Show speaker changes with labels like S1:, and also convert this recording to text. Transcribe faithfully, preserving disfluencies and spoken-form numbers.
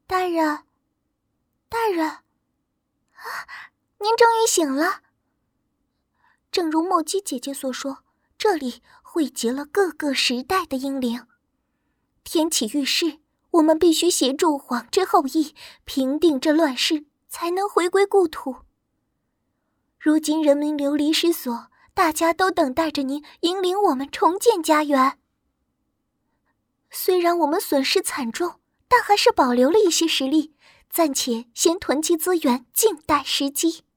S1: 大人，大人，啊，您终于醒了。正如墨姬姐姐所说，这里汇集了各个时代的英灵。天启遇事，我们必须协助皇之后裔平定这乱世，才能回归故土。如今人民流离失所，大家都等待着您引领我们重建家园。虽然我们损失惨重，但还是保留了一些实力，暂且先囤积资源，静待时机。